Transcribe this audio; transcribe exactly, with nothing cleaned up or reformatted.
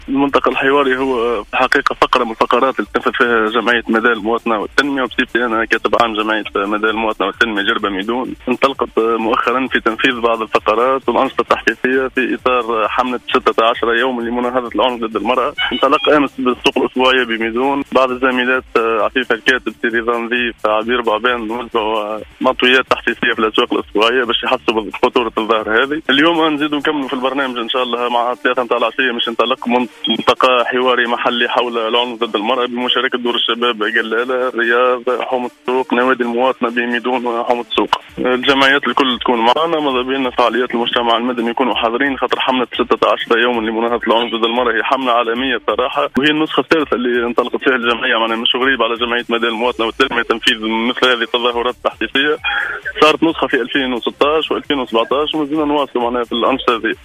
الملتقى الحواري هو في الحقيقة فقرة من الفقرات اللي تنفذ فيها جمعية مدى المواطنة والتنمية، وبصفتي أنا كاتب عام جمعية مدى المواطنة والتنمية جربة ميدون، انطلقت مؤخرا في تنفيذ بعض الفقرات والأنشطة التحقيقية في إطار حملة ستة عشر يوم لمناهضة العنف ضد المرأة. انطلق أمس بالسوق الأسبوعية بميدون، بعض الزميلات عفيفة الكاتب سيري ضيف عبير بعبان وزعوا مطويات تحفيزية في الأسواق الأسبوعية باش يحسوا بخطورة الظاهرة هذه. اليوم نزيدوا نكملوا في البرنامج إن شاء الله مع ثلاثة نتاع العشية باش ننطلق ملتقى حواري محلي حول العنف ضد المرأة بمشاركة دور الشباب قلالة، الرياض، حومة السوق، نوادي المواطنة بميدون وحومة السوق. الجمعيات الكل تكون معنا، ماذا بينا فعاليات المجتمع المدني يكونوا حاضرين، خاطر حملة ستة عشر يوم لمناهضة العنف ضد المرأة هي حملة عالمية بصراحة، وهي النسخة الثالثة اللي انطلقت فيها الجمعية، معناها مش غريب على جمعية مدى المواطنة والتنمية تنفيذ مثل هذه التظاهرات التحفيزية. صارت نسخة في ألفين وستة عشر و2017 ومازلنا نواصلوا معناها في الأنشطة هذه.